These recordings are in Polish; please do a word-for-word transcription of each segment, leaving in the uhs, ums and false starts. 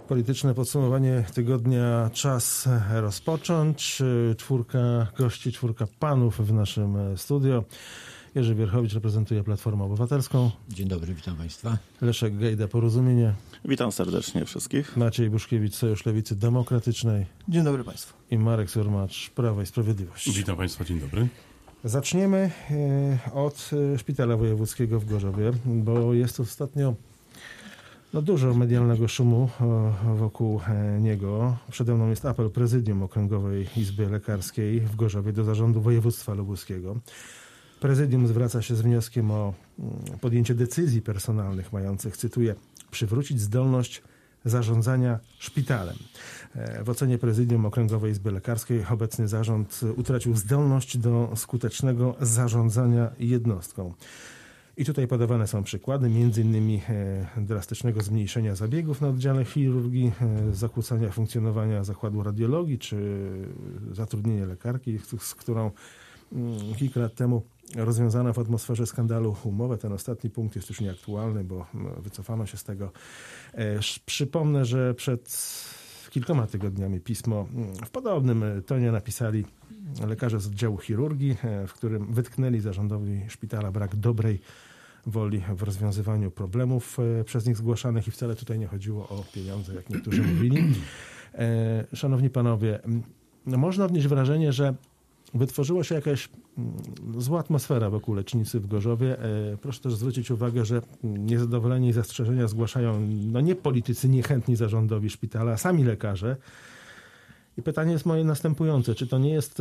Polityczne podsumowanie tygodnia czas rozpocząć. Czwórka gości, czwórka panów w naszym studio. Jerzy Wierchowicz reprezentuje Platformę Obywatelską. Dzień dobry, witam Państwa. Leszek Gejda, Porozumienie. Witam serdecznie wszystkich. Maciej Buszkiewicz, Sojusz Lewicy Demokratycznej. Dzień dobry Państwu. I Marek Surmacz, Prawo i Sprawiedliwość. Witam Państwa, dzień dobry. Zaczniemy od Szpitala Wojewódzkiego w Gorzowie, bo jest ostatnio no, dużo medialnego szumu wokół niego. Przede mną jest apel Prezydium Okręgowej Izby Lekarskiej w Gorzowie do Zarządu Województwa Lubuskiego. Prezydium zwraca się z wnioskiem o podjęcie decyzji personalnych mających, cytuję, przywrócić zdolność zarządzania szpitalem. W ocenie Prezydium Okręgowej Izby Lekarskiej obecny zarząd utracił zdolność do skutecznego zarządzania jednostką. I tutaj podawane są przykłady, między innymi drastycznego zmniejszenia zabiegów na oddziale chirurgii, zakłócania funkcjonowania zakładu radiologii, czy zatrudnienie lekarki, z którą kilka lat temu rozwiązano w atmosferze skandalu umowę. Ten ostatni punkt jest już nieaktualny, bo wycofano się z tego. Przypomnę, że przed kilkoma tygodniami pismo w podobnym tonie napisali lekarze z oddziału chirurgii, w którym wytknęli zarządowi szpitala brak dobrej woli w rozwiązywaniu problemów przez nich zgłaszanych i wcale tutaj nie chodziło o pieniądze, jak niektórzy mówili. Szanowni panowie, można odnieść wrażenie, że wytworzyła się jakaś zła atmosfera wokół lecznicy w Gorzowie. Proszę też zwrócić uwagę, że niezadowolenie i zastrzeżenia zgłaszają no nie politycy niechętni zarządowi szpitala, a sami lekarze. I pytanie jest moje następujące. Czy to nie jest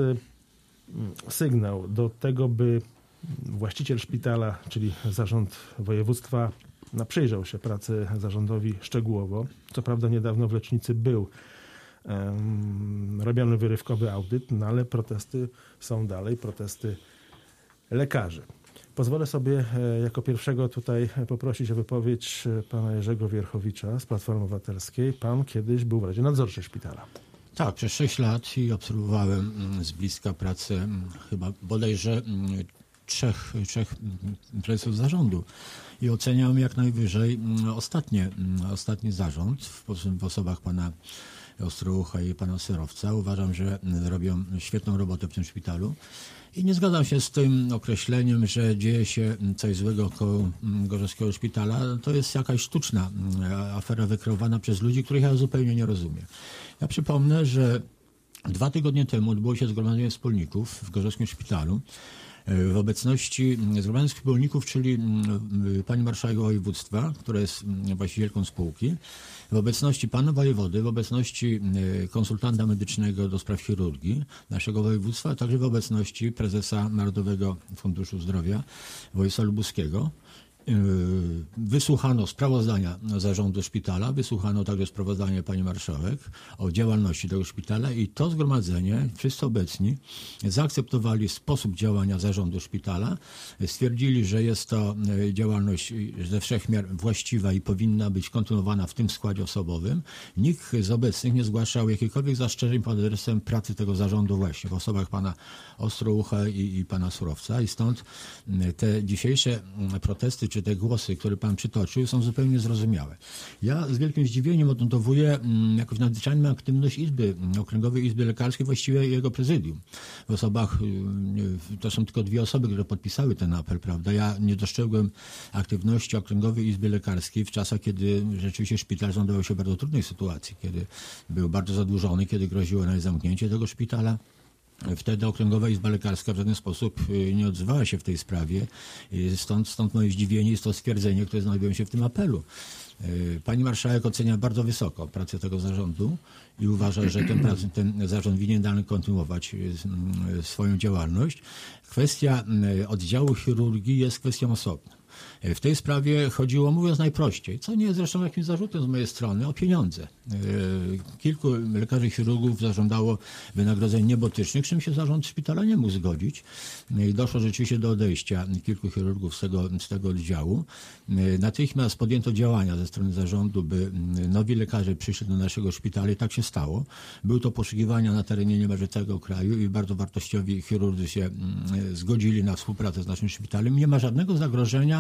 sygnał do tego, by właściciel szpitala, czyli zarząd województwa, no, przyjrzał się pracy zarządowi szczegółowo? Co prawda niedawno w lecznicy był Um, robiony wyrywkowy audyt, no ale protesty są dalej, protesty lekarzy. Pozwolę sobie e, jako pierwszego tutaj poprosić o wypowiedź pana Jerzego Wierchowicza z Platformy Obywatelskiej. Pan kiedyś był w Radzie Nadzorczej szpitala. Tak, przez sześć lat i obserwowałem z bliska pracę chyba bodajże trzech, trzech prezesów zarządu i oceniam jak najwyżej ostatnie, ostatni zarząd w, w osobach pana Ostrołucha i pana Surowca. Uważam, że robią świetną robotę w tym szpitalu i nie zgadzam się z tym określeniem, że dzieje się coś złego koło gorzowskiego szpitala. To jest jakaś sztuczna afera wykreowana przez ludzi, których ja zupełnie nie rozumiem. Ja przypomnę, że dwa tygodnie temu odbyło się zgromadzenie wspólników w gorzowskim szpitalu w obecności zgromadzonych wspólników, czyli pani marszałek województwa, która jest właścicielką spółki, w obecności pana wojewody, w obecności konsultanta medycznego do spraw chirurgii naszego województwa, a także w obecności prezesa Narodowego Funduszu Zdrowia województwa lubuskiego. Wysłuchano sprawozdania zarządu szpitala, wysłuchano także sprawozdania pani marszałek o działalności tego szpitala i to zgromadzenie, wszyscy obecni, zaakceptowali sposób działania zarządu szpitala, stwierdzili, że jest to działalność ze wszech miar właściwa i powinna być kontynuowana w tym składzie osobowym. Nikt z obecnych nie zgłaszał jakichkolwiek zastrzeżeń pod adresem pracy tego zarządu właśnie w osobach pana Ostrołucha i, i pana Surowca i stąd te dzisiejsze protesty czy te głosy, które pan przytoczył, są zupełnie zrozumiałe. Ja z wielkim zdziwieniem odnotowuję jakąś nadzwyczajną aktywność Izby, Okręgowej Izby Lekarskiej, właściwie jego prezydium. W osobach, to są tylko dwie osoby, które podpisały ten apel, prawda? Ja nie dostrzegłem aktywności Okręgowej Izby Lekarskiej w czasach, kiedy rzeczywiście szpital znajdował się w bardzo trudnej sytuacji, kiedy był bardzo zadłużony, kiedy groziło nawet zamknięcie tego szpitala. Wtedy Okręgowa Izba Lekarska w żaden sposób nie odzywała się w tej sprawie. Stąd, stąd moje zdziwienie jest to stwierdzenie, które znajduje się w tym apelu. Pani marszałek ocenia bardzo wysoko pracę tego zarządu i uważa, że ten, ten zarząd winien dalej kontynuować swoją działalność. Kwestia oddziału chirurgii jest kwestią osobną. W tej sprawie chodziło, mówiąc najprościej, co nie jest zresztą jakimś zarzutem z mojej strony, o pieniądze. Kilku lekarzy chirurgów zażądało wynagrodzeń niebotycznych, czym się zarząd szpitala nie mógł zgodzić. I doszło rzeczywiście do odejścia kilku chirurgów z tego, z tego oddziału. Natychmiast podjęto działania ze strony zarządu, by nowi lekarze przyszli do naszego szpitala i tak się stało. Były to poszukiwania na terenie niemalże całego kraju i bardzo wartościowi chirurdzy się zgodzili na współpracę z naszym szpitalem. Nie ma żadnego zagrożenia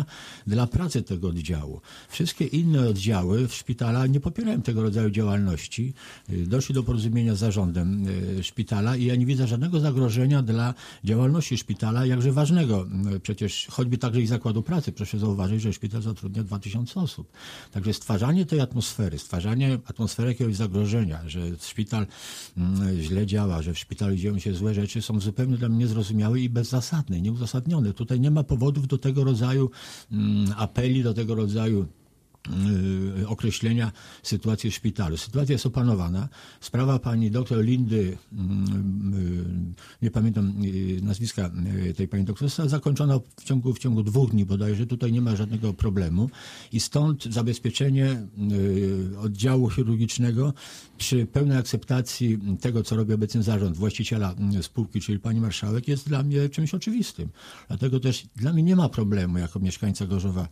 dla pracy tego oddziału. Wszystkie inne oddziały w szpitala nie popierają tego rodzaju działalności. Doszli do porozumienia z zarządem szpitala i ja nie widzę żadnego zagrożenia dla działalności szpitala, jakże ważnego. Przecież choćby także i zakładu pracy. Proszę zauważyć, że szpital zatrudnia dwa tysiące osób. Także stwarzanie tej atmosfery, stwarzanie atmosfery jakiegoś zagrożenia, że szpital źle działa, że w szpitalu dzieją się złe rzeczy, są zupełnie dla mnie niezrozumiałe i bezzasadne, nieuzasadnione. Tutaj nie ma powodów do tego rodzaju apeli, do tego rodzaju określenia sytuacji w szpitalu. Sytuacja jest opanowana. Sprawa pani doktor Lindy, nie pamiętam nazwiska tej pani doktor, została zakończona w ciągu, w ciągu dwóch dni bodajże. Tutaj nie ma żadnego problemu i stąd zabezpieczenie oddziału chirurgicznego przy pełnej akceptacji tego, co robi obecny zarząd, właściciela spółki, czyli pani marszałek, jest dla mnie czymś oczywistym. Dlatego też dla mnie nie ma problemu jako mieszkańca Gorzowa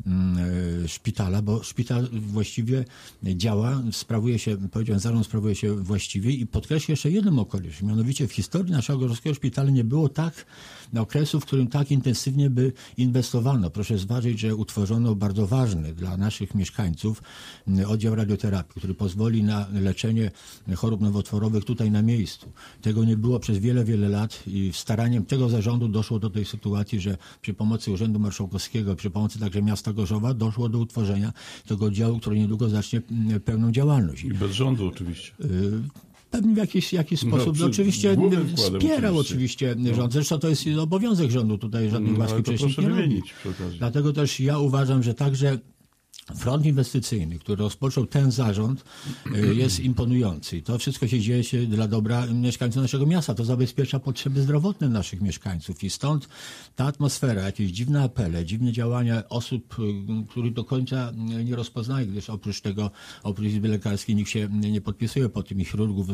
szpitala, bo szpital właściwie działa, sprawuje się, powiedziałem, zarząd sprawuje się właściwie i podkreślę jeszcze jedną okoliczność. Mianowicie w historii naszego gorzowskiego szpitala nie było tak okresu, w którym tak intensywnie by inwestowano. Proszę zważyć, że utworzono bardzo ważny dla naszych mieszkańców oddział radioterapii, który pozwoli na leczenie chorób nowotworowych tutaj na miejscu. Tego nie było przez wiele, wiele lat i staraniem tego zarządu doszło do tej sytuacji, że przy pomocy Urzędu Marszałkowskiego, przy pomocy także miasta Gorzowa doszło do utworzenia tego oddziału, który niedługo zacznie pełną działalność. I bez rządu oczywiście. Pewnie w jakiś, jakiś sposób no, oczywiście wspierał oczywiście, oczywiście no. rząd. Zresztą to jest obowiązek rządu tutaj, żadnych łaski no, wcześniej nie robi. Dlatego też ja uważam, że także front inwestycyjny, który rozpoczął ten zarząd, jest imponujący. I to wszystko się dzieje się dla dobra mieszkańców naszego miasta. To zabezpiecza potrzeby zdrowotne naszych mieszkańców. I stąd ta atmosfera, jakieś dziwne apele, dziwne działania osób, których do końca nie rozpoznaje, gdyż oprócz tego, oprócz Izby Lekarskiej nikt się nie podpisuje po tym i chirurgów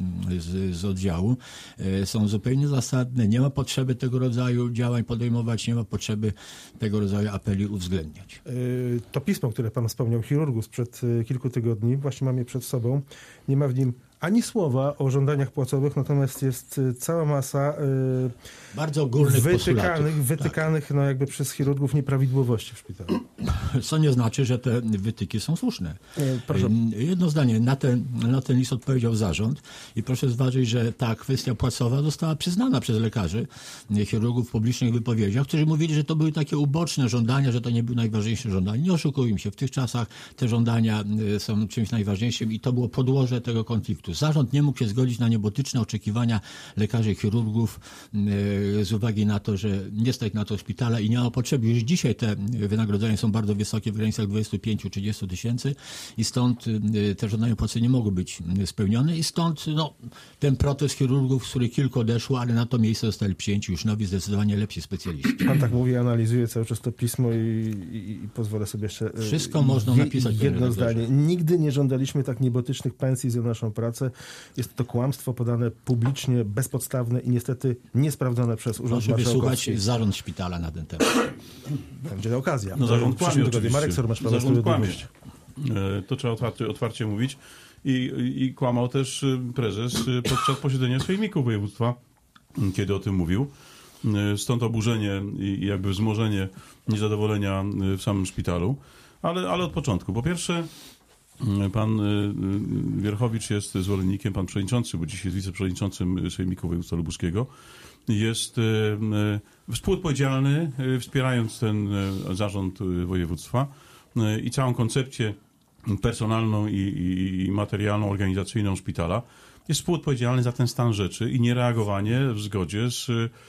z, z oddziału, są zupełnie zasadne. Nie ma potrzeby tego rodzaju działań podejmować, nie ma potrzeby tego rodzaju apeli uwzględniać. To pismo, które pan wspomniał, chirurgów sprzed kilku tygodni, właśnie mam je przed sobą. Nie ma w nim ani słowa o żądaniach płacowych, natomiast jest cała masa yy, bardzo ogólnych wytykanych, wytykanych tak. no jakby przez chirurgów nieprawidłowości w szpitalu. Co nie znaczy, że te wytyki są słuszne. Yy, proszę. Jedno zdanie, na ten, na ten list odpowiedział zarząd i proszę zważyć, że ta kwestia płacowa została przyznana przez lekarzy, chirurgów w publicznych wypowiedziach, którzy mówili, że to były takie uboczne żądania, że to nie były najważniejsze żądania. Nie oszukujmy się, w tych czasach te żądania są czymś najważniejszym i to było podłoże tego konfliktu. Zarząd nie mógł się zgodzić na niebotyczne oczekiwania lekarzy i chirurgów z uwagi na to, że nie stać na to szpitala i nie ma potrzeby. Już dzisiaj te wynagrodzenia są bardzo wysokie, w granicach dwadzieścia pięć do trzydziestu tysięcy i stąd te żądania płacy nie mogły być spełnione i stąd no, ten protest chirurgów, z których kilku odeszło, ale na to miejsce zostali przyjęci już nowi, zdecydowanie lepsi specjaliści. Pan tak mówi, analizuje cały czas to pismo i, i, i pozwolę sobie jeszcze... Wszystko można napisać. Jedno zdanie. Nigdy nie żądaliśmy tak niebotycznych pensji za naszą pracę. Jest to kłamstwo podane publicznie, bezpodstawne i niestety niesprawdzone przez Urząd Proszę Marszałkowski. wysłuchać zarząd szpitala na ten temat. Będzie okazja. No zarząd kłamie oczywiście. Marek Sorbacz, zarząd kłamie. To trzeba otwarcie, otwarcie mówić. I, I kłamał też prezes podczas posiedzenia Sejmiku Województwa, kiedy o tym mówił. Stąd oburzenie i jakby wzmożenie niezadowolenia w samym szpitalu. Ale, ale od początku. Po pierwsze, pan Wierchowicz jest zwolennikiem, pan przewodniczący, bo dziś jest wiceprzewodniczącym Sejmiku Województwa Lubuskiego, jest współodpowiedzialny, wspierając ten zarząd województwa i całą koncepcję personalną i, i, i materialną, organizacyjną szpitala. Jest współodpowiedzialny za ten stan rzeczy i niereagowanie w zgodzie z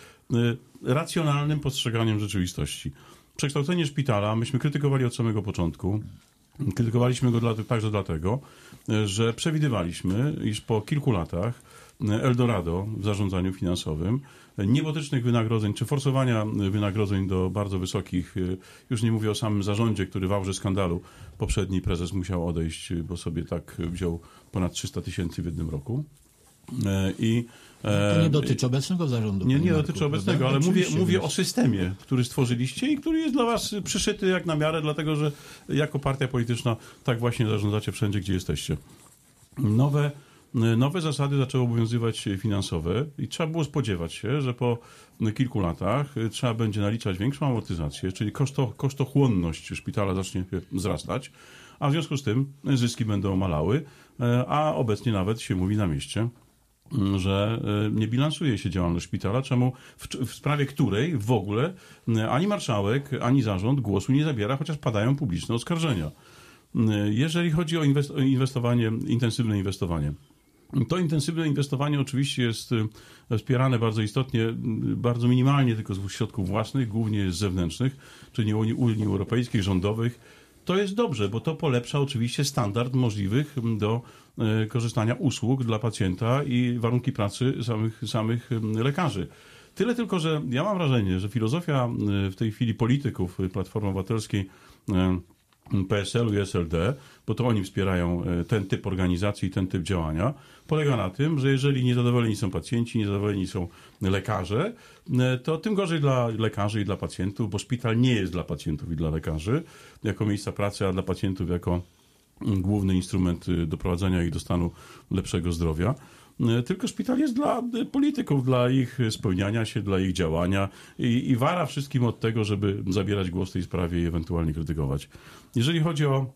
racjonalnym postrzeganiem rzeczywistości. Przekształcenie szpitala myśmy krytykowali od samego początku. Krytykowaliśmy go dla, także dlatego, że przewidywaliśmy, iż po kilku latach Eldorado w zarządzaniu finansowym, niebotycznych wynagrodzeń, czy forsowania wynagrodzeń do bardzo wysokich, już nie mówię o samym zarządzie, który w aurze skandalu poprzedni prezes musiał odejść, bo sobie tak wziął ponad trzysta tysięcy w jednym roku. I to nie dotyczy obecnego zarządu. Nie, nie Marku, dotyczy obecnego, prawda? Ale mówię, mówię o systemie, który stworzyliście i który jest dla was przyszyty jak na miarę, dlatego że jako partia polityczna tak właśnie zarządzacie wszędzie, gdzie jesteście. Nowe nowe zasady zaczęły obowiązywać finansowe i trzeba było spodziewać się, że po kilku latach trzeba będzie naliczać większą amortyzację, czyli koszto, kosztochłonność szpitala zacznie wzrastać, a w związku z tym zyski będą malały, a obecnie nawet się mówi na mieście, że nie bilansuje się działalność szpitala, czemu w, w sprawie której w ogóle ani marszałek, ani zarząd głosu nie zabiera, chociaż padają publiczne oskarżenia. Jeżeli chodzi o inwestowanie, intensywne inwestowanie, to intensywne inwestowanie oczywiście jest wspierane bardzo istotnie, bardzo minimalnie tylko z środków własnych, głównie z zewnętrznych, czyli Unii, Unii Europejskiej, rządowych. To jest dobrze, bo to polepsza oczywiście standard możliwych do korzystania usług dla pacjenta i warunki pracy samych, samych lekarzy. Tyle tylko, że ja mam wrażenie, że filozofia w tej chwili polityków Platformy Obywatelskiej, P S L u i S L D, bo to oni wspierają ten typ organizacji i ten typ działania, polega na tym, że jeżeli niezadowoleni są pacjenci, niezadowoleni są lekarze, to tym gorzej dla lekarzy i dla pacjentów, bo szpital nie jest dla pacjentów i dla lekarzy jako miejsca pracy, a dla pacjentów jako główny instrument doprowadzania ich do stanu lepszego zdrowia. Tylko szpital jest dla polityków, dla ich spełniania się, dla ich działania i, i wara wszystkim od tego, żeby zabierać głos w tej sprawie i ewentualnie krytykować. Jeżeli chodzi o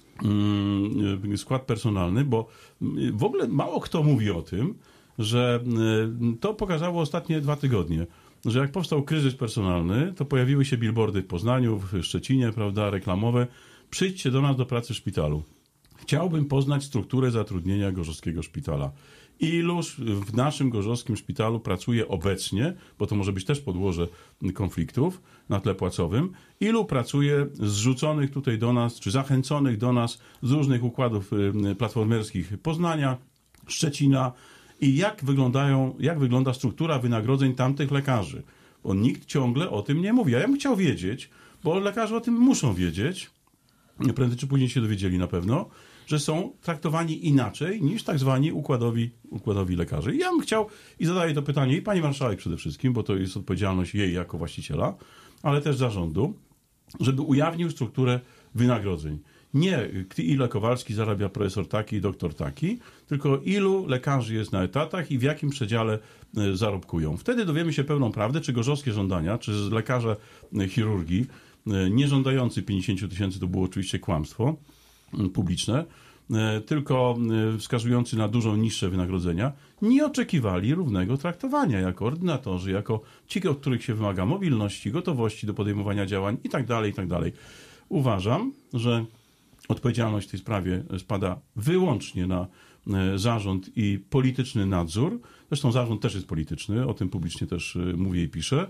mm, skład personalny, bo w ogóle mało kto mówi o tym, że to pokazało ostatnie dwa tygodnie, że jak powstał kryzys personalny, to pojawiły się billboardy w Poznaniu, w Szczecinie, prawda, reklamowe. Przyjdźcie do nas do pracy w szpitalu. Chciałbym poznać strukturę zatrudnienia gorzowskiego szpitala. Iluż w naszym gorzowskim szpitalu pracuje obecnie, bo to może być też podłoże konfliktów na tle płacowym, ilu pracuje zrzuconych tutaj do nas, czy zachęconych do nas z różnych układów platformerskich Poznania, Szczecina i jak wyglądają, jak wygląda struktura wynagrodzeń tamtych lekarzy. Bo nikt ciągle o tym nie mówi. A ja bym chciał wiedzieć, bo lekarze o tym muszą wiedzieć, prędzej czy później się dowiedzieli na pewno, że są traktowani inaczej niż tak zwani układowi, układowi lekarze. I ja bym chciał, i zadaję to pytanie i pani marszałek przede wszystkim, bo to jest odpowiedzialność jej jako właściciela, ale też zarządu, żeby ujawnił strukturę wynagrodzeń. Nie ile Kowalski zarabia profesor taki, doktor taki, tylko ilu lekarzy jest na etatach i w jakim przedziale zarobkują. Wtedy dowiemy się pełną prawdę, czy gorzowskie żądania, czy lekarze chirurgii, nie żądający pięćdziesiąt tysięcy, to było oczywiście kłamstwo publiczne, tylko wskazujący na dużo niższe wynagrodzenia, nie oczekiwali równego traktowania jako ordynatorzy, jako ci, od których się wymaga mobilności, gotowości do podejmowania działań itd., itd. Uważam, że odpowiedzialność w tej sprawie spada wyłącznie na zarząd i polityczny nadzór. Zresztą zarząd też jest polityczny, o tym publicznie też mówię i piszę.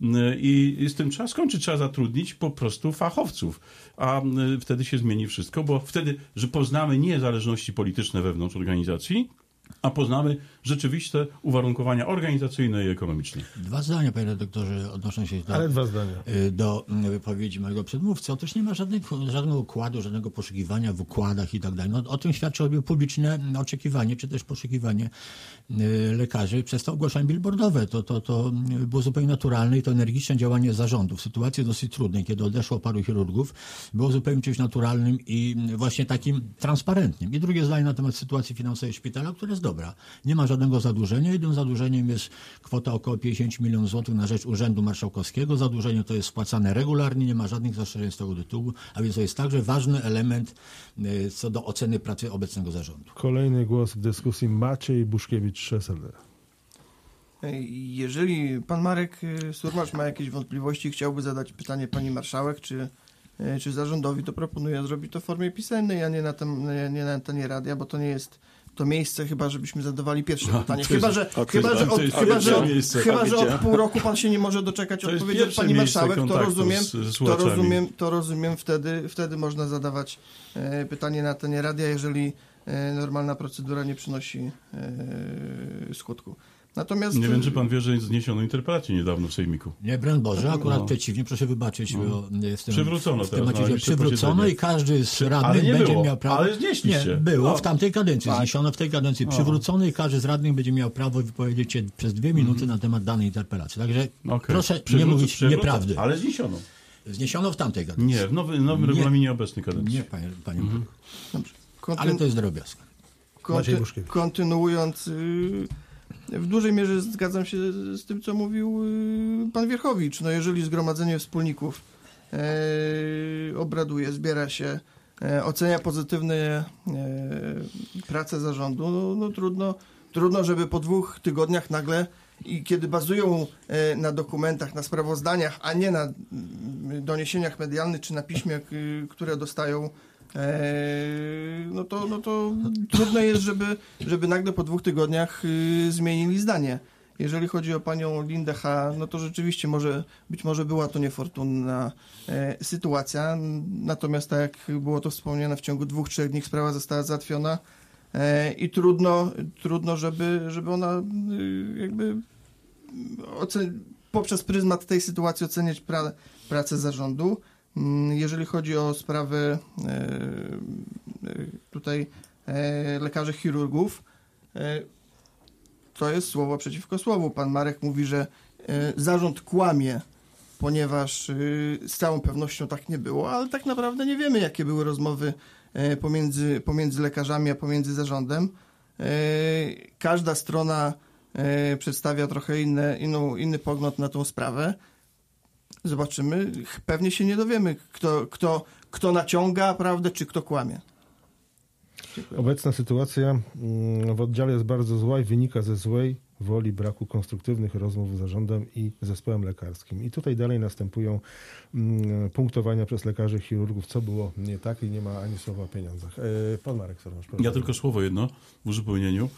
I z tym trzeba skończyć, trzeba zatrudnić po prostu fachowców, a wtedy się zmieni wszystko, bo wtedy, że poznamy nie zależności polityczne wewnątrz organizacji, a poznamy rzeczywiste uwarunkowania organizacyjne i ekonomiczne. Dwa zdania, panie redaktorze, odnoszą się do, Ale dwa zdania. do wypowiedzi mojego przedmówcy. Otóż nie ma żadnego, żadnego układu, żadnego poszukiwania w układach i tak dalej. No, o tym świadczy choćby publiczne oczekiwanie, czy też poszukiwanie lekarzy przez to ogłoszenie billboardowe. To, to, to było zupełnie naturalne i to energiczne działanie zarządu w sytuacji dosyć trudnej, kiedy odeszło paru chirurgów, było zupełnie czymś naturalnym i właśnie takim transparentnym. I drugie zdanie na temat sytuacji finansowej szpitala, która jest dobra. Nie ma żadnego zadłużenia. Jednym zadłużeniem jest kwota około pięćdziesiąt milionów złotych na rzecz Urzędu Marszałkowskiego. Zadłużenie to jest spłacane regularnie, nie ma żadnych zastrzeżeń z tego tytułu, a więc to jest także ważny element co do oceny pracy obecnego zarządu. Kolejny głos w dyskusji Maciej Buszkiewicz, S L D. Jeżeli pan Marek Surmacz ma jakieś wątpliwości, chciałby zadać pytanie pani marszałek, czy, czy zarządowi, to proponuję zrobić to w formie pisemnej, a nie na, tem, nie na antenie radia, bo to nie jest to miejsce, chyba żebyśmy zadawali pierwsze pytanie. Chyba, że, chyba, że, od, chyba, że, od, chyba, że od pół roku pan się nie może doczekać odpowiedzi od pani marszałek, to rozumiem, to rozumiem, to rozumiem wtedy, wtedy można zadawać e, pytanie na antenie radia, jeżeli e, normalna procedura nie przynosi e, skutku. Natomiast... Nie wiem, czy pan wie, że zniesiono interpelację niedawno w Sejmiku. Nie, broń Boże, akurat no. przeciwnie, proszę wybaczyć, no. bo jestem przywrócono w temacie, teraz, że przywrócono i każdy z radnych będzie było, miał prawo... Ale znieśliście. Nie, było no. w tamtej kadencji, tak. zniesiono w tej kadencji, no. przywrócono i każdy z radnych będzie miał prawo wypowiedzieć się przez dwie minuty mm. na temat danej interpelacji. Także okay. proszę Przywróc- nie mówić przywrócę, nieprawdy. Ale zniesiono. Zniesiono w tamtej kadencji. Nie, w nowym, nowym regulaminie obecnej kadencji. Nie, panie, panie mhm. Dobrze. Ale to jest drobiazg. konty, kontynuując, w dużej mierze zgadzam się z tym, co mówił pan Wierchowicz. No jeżeli zgromadzenie wspólników e, obraduje, zbiera się, e, ocenia pozytywnie e, pracę zarządu, no, no trudno, trudno, żeby po dwóch tygodniach nagle i kiedy bazują e, na dokumentach, na sprawozdaniach, a nie na doniesieniach medialnych czy na piśmie, k, które dostają, no to, no to trudno jest, żeby, żeby nagle po dwóch tygodniach y, zmienili zdanie. Jeżeli chodzi o panią Lindę H., no to rzeczywiście może, być może była to niefortunna e, sytuacja, natomiast tak jak było to wspomniane, w ciągu dwóch, trzech dni sprawa została załatwiona e, i trudno, trudno żeby, żeby ona y, jakby ocen- poprzez pryzmat tej sytuacji oceniać pra- pracę zarządu. Jeżeli chodzi o sprawy tutaj lekarzy chirurgów, to jest słowo przeciwko słowu. Pan Marek mówi, że zarząd kłamie, ponieważ z całą pewnością tak nie było, ale tak naprawdę nie wiemy, jakie były rozmowy pomiędzy, pomiędzy lekarzami, a pomiędzy zarządem. Każda strona przedstawia trochę inne, inną, inny pogląd na tą sprawę. Zobaczymy. Pewnie się nie dowiemy, kto, kto, kto naciąga prawdę, czy kto kłamie. Dziękuję. Obecna sytuacja w oddziale jest bardzo zła i wynika ze złej woli braku konstruktywnych rozmów z zarządem i zespołem lekarskim. I tutaj dalej następują punktowania przez lekarzy chirurgów, co było nie tak i nie ma ani słowa o pieniądzach. Pan Marek Sormasz, proszę. Ja tylko słowo jedno w uzupełnieniu.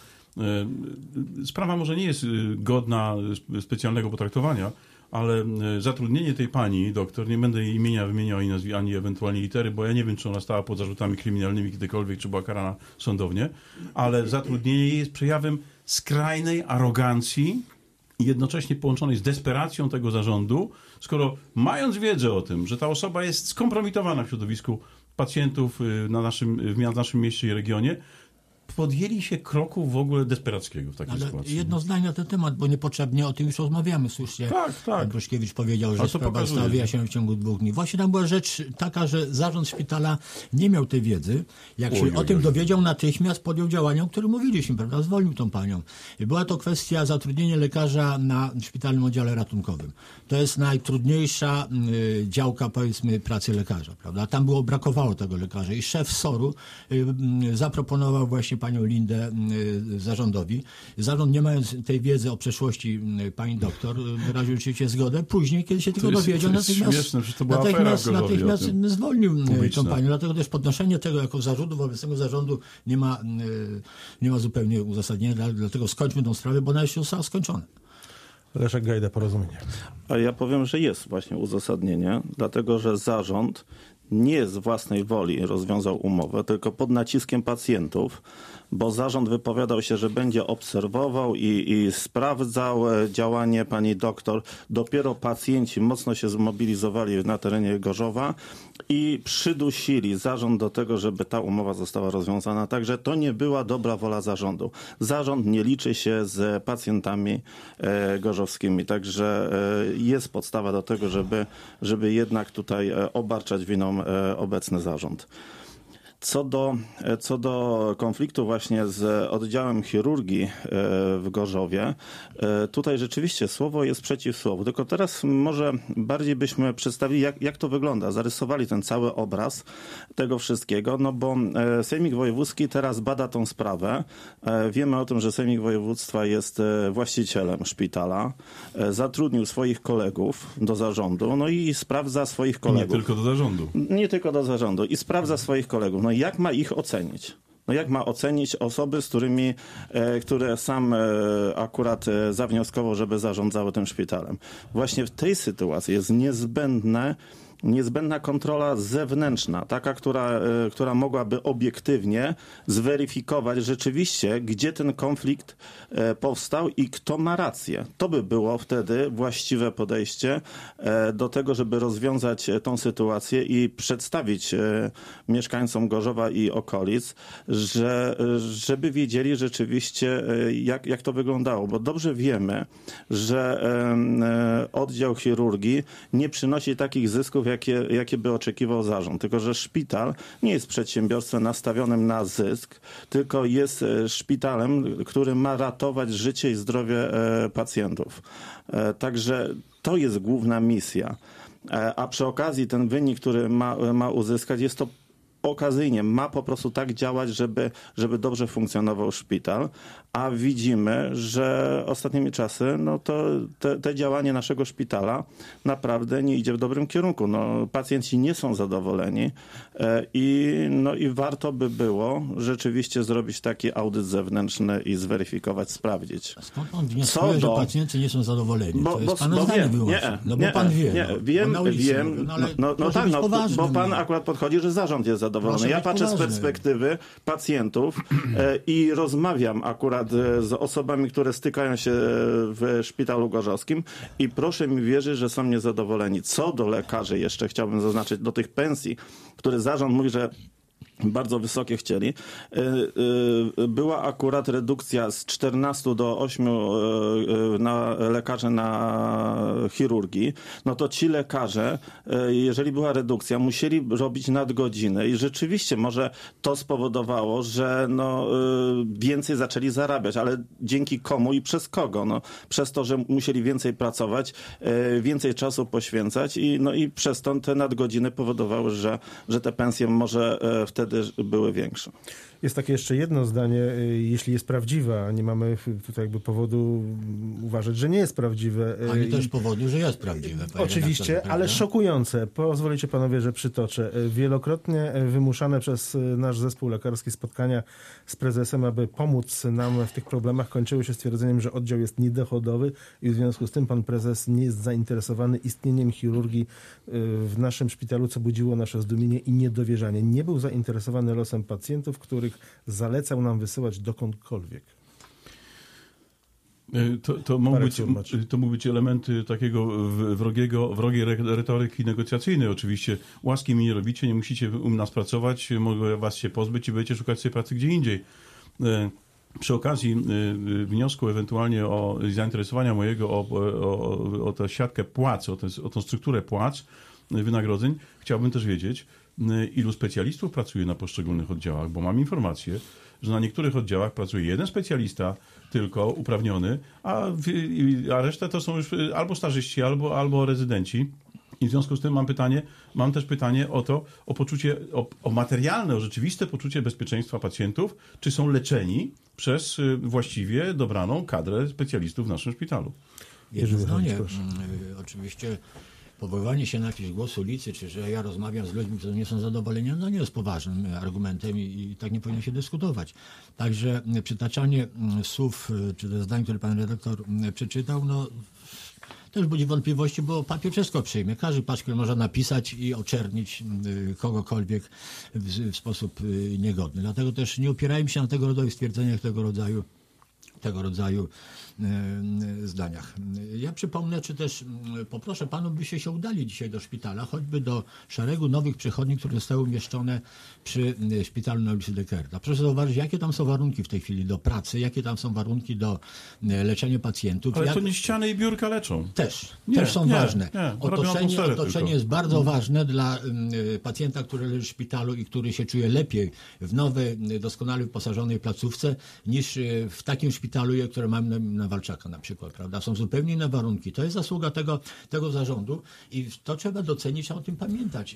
Sprawa może nie jest godna specjalnego potraktowania, ale zatrudnienie tej pani doktor, nie będę jej imienia wymieniał ani, nazwi, ani ewentualnie litery, bo ja nie wiem, czy ona stała pod zarzutami kryminalnymi kiedykolwiek, czy była karana sądownie, ale zatrudnienie jej jest przejawem skrajnej arogancji i jednocześnie połączonej z desperacją tego zarządu, skoro mając wiedzę o tym, że ta osoba jest skompromitowana w środowisku pacjentów na naszym, w naszym mieście i regionie, podjęli się kroku w ogóle desperackiego w takiej Ale sytuacji. jedno zdanie na ten temat, bo niepotrzebnie o tym już rozmawiamy. Słusznie tak, tak. Pan Bruszkiewicz powiedział, że sprawa pokazuje. została wyjaśniona w ciągu dwóch dni. Właśnie tam była rzecz taka, że zarząd szpitala nie miał tej wiedzy. Jak się oj, o oj, tym oj. dowiedział, natychmiast podjął działania, o których mówiliśmy, prawda? Zwolnił tą panią. Była to kwestia zatrudnienia lekarza na szpitalnym oddziale ratunkowym. To jest najtrudniejsza y, działka, powiedzmy, pracy lekarza, prawda? Tam było, brakowało tego lekarza i szef soru y, y, zaproponował właśnie panią Lindę zarządowi. Zarząd, nie mając tej wiedzy o przeszłości pani doktor, wyraził oczywiście zgodę. Później, kiedy się tego jest- dowiedział, to jest natychmiast, śmieszne, przecież to była afera w natychmiast, Gorzowie o natychmiast tym. zwolnił tą Publiczna. panią. Dlatego też podnoszenie tego jako zarzutu wobec tego zarządu nie ma, y, nie ma zupełnie uzasadnienia. Dla- Dlatego skończmy tą sprawę, bo ona już została skończona. Leszek Gajda, Porozumienie. A ja powiem, że jest właśnie uzasadnienie, dlatego że zarząd nie z własnej woli rozwiązał umowę, tylko pod naciskiem pacjentów, bo zarząd wypowiadał się, że będzie obserwował i, i sprawdzał e, działanie pani doktor. Dopiero pacjenci mocno się zmobilizowali na terenie Gorzowa i przydusili zarząd do tego, żeby ta umowa została rozwiązana. Także to nie była dobra wola zarządu. Zarząd nie liczy się z pacjentami e, gorzowskimi. Także e, jest podstawa do tego, żeby, żeby jednak tutaj e, obarczać winą e, obecny zarząd. Co do, co do konfliktu właśnie z oddziałem chirurgii w Gorzowie, tutaj rzeczywiście słowo jest przeciw słowu. Tylko teraz może bardziej byśmy przedstawili, jak, jak to wygląda. Zarysowali ten cały obraz tego wszystkiego, no bo Sejmik Wojewódzki teraz bada tą sprawę. Wiemy o tym, że Sejmik Województwa jest właścicielem szpitala. Zatrudnił swoich kolegów do zarządu, no i sprawdza swoich Nie kolegów. tylko do zarządu. Nie tylko do zarządu. I sprawdza swoich kolegów. No jak ma ich ocenić? No jak ma ocenić osoby, z którymi, e, które sam e, akurat e, zawnioskował, żeby zarządzały tym szpitalem? Właśnie w tej sytuacji jest niezbędne niezbędna kontrola zewnętrzna, taka, która, e, która mogłaby obiektywnie zweryfikować rzeczywiście, gdzie ten konflikt e, powstał i kto ma rację. To by było wtedy właściwe podejście e, do tego, żeby rozwiązać e, tą sytuację i przedstawić e, mieszkańcom Gorzowa i okolic, że, żeby wiedzieli rzeczywiście, e, jak, jak to wyglądało. Bo dobrze wiemy, że e, e, oddział chirurgii nie przynosi takich zysków, jakie, jakie by oczekiwał zarząd. Tylko że szpital nie jest przedsiębiorstwem nastawionym na zysk, tylko jest szpitalem, który ma ratować życie i zdrowie pacjentów. Także to jest główna misja. A przy okazji ten wynik, który ma, ma uzyskać, jest to okazyjnie, ma po prostu tak działać, żeby, żeby dobrze funkcjonował szpital, a widzimy, że ostatnimi czasy no to te, te działanie naszego szpitala naprawdę nie idzie w dobrym kierunku. No, pacjenci nie są zadowoleni e, i, no, i warto by było rzeczywiście zrobić taki audyt zewnętrzny i zweryfikować, sprawdzić. A skąd pan wnioskuje, że do... pacjenci nie są zadowoleni? Bo, to jest bo, pana bo zdanie wiem, wyłącznie. nie, No bo nie, pan wie. Nie, no, wiem, no, wiem. mówię, no, ale no, no, no tak, no, poważny, bo pan no. akurat podchodzi, że zarząd jest zadowolony. Proszę Ja być patrzę poważny. z perspektywy pacjentów e, i rozmawiam akurat e, z osobami, które stykają się w szpitalu gorzowskim i proszę mi wierzyć, że są niezadowoleni. Co do lekarzy jeszcze chciałbym zaznaczyć, do tych pensji, które zarząd mówi, że bardzo wysokie chcieli. Była akurat redukcja z czternastu do ośmiu na lekarzy na chirurgii. No to ci lekarze, jeżeli była redukcja, musieli robić nadgodziny i rzeczywiście może to spowodowało, że no więcej zaczęli zarabiać, ale dzięki komu i przez kogo? No, przez to, że musieli więcej pracować, więcej czasu poświęcać i, no i przez to te nadgodziny powodowały, że, że te pensje może wtedy były większe. Jest takie jeszcze jedno zdanie, jeśli jest prawdziwe, a nie mamy tutaj jakby powodu uważać, że nie jest prawdziwe. Ani I... też powodu, że jest prawdziwe. Oczywiście, ale prawda? Szokujące. Pozwolicie panowie, że przytoczę. Wielokrotnie wymuszane przez nasz zespół lekarski spotkania z prezesem, aby pomóc nam w tych problemach, kończyły się stwierdzeniem, że oddział jest niedochodowy i w związku z tym pan prezes nie jest zainteresowany istnieniem chirurgii w naszym szpitalu, co budziło nasze zdumienie i niedowierzanie. Nie był zainteresowany losem pacjentów, których zalecał nam wysyłać dokądkolwiek. To, to, mógł być, to mógł być elementy takiego wrogiego, wrogiej retoryki negocjacyjnej. Oczywiście łaski mi nie robicie, nie musicie u nas pracować, mogę was się pozbyć i będziecie szukać sobie pracy gdzie indziej. Przy okazji wniosku ewentualnie o zainteresowania mojego o, o, o tę siatkę płac, o, tę, o tą strukturę płac, wynagrodzeń, chciałbym też wiedzieć, ilu specjalistów pracuje na poszczególnych oddziałach, bo mam informację, że na niektórych oddziałach pracuje jeden specjalista tylko uprawniony, a, a reszta to są już albo stażyści, albo, albo rezydenci. I w związku z tym mam pytanie, mam też pytanie o to, o poczucie, o, o materialne, o rzeczywiste poczucie bezpieczeństwa pacjentów, czy są leczeni przez właściwie dobraną kadrę specjalistów w naszym szpitalu. Jedno zdanie, oczywiście powoływanie się na jakiś głos ulicy, czy że ja rozmawiam z ludźmi, którzy nie są zadowoleni, no nie jest poważnym argumentem i, i tak nie powinno się dyskutować. Także przytaczanie słów, czy też zdań, które pan redaktor przeczytał, no też budzi wątpliwości, bo papier wszystko przyjmie. Każdy papier może napisać i oczernić kogokolwiek w, w sposób niegodny. Dlatego też nie opierajmy się na tego rodzaju stwierdzeniach, tego rodzaju tego rodzaju e, zdaniach. Ja przypomnę, czy też poproszę panów, byście się udali dzisiaj do szpitala, choćby do szeregu nowych przychodni, które zostały umieszczone przy szpitalu na ulicy Dekerta. Proszę zauważyć, jakie tam są warunki w tej chwili do pracy, jakie tam są warunki do leczenia pacjentów. Ale Jak... to nie ściany i biurka leczą. Też, nie, też są nie, ważne. Nie, otoczenie otoczenie tylko. jest bardzo ważne dla y, pacjenta, który leży w szpitalu i który się czuje lepiej w nowej, doskonale wyposażonej placówce niż y, w takim szpitalu, które mamy na, na Walczaka na przykład, prawda? Są zupełnie inne warunki. To jest zasługa tego, tego zarządu i to trzeba docenić, trzeba o tym pamiętać.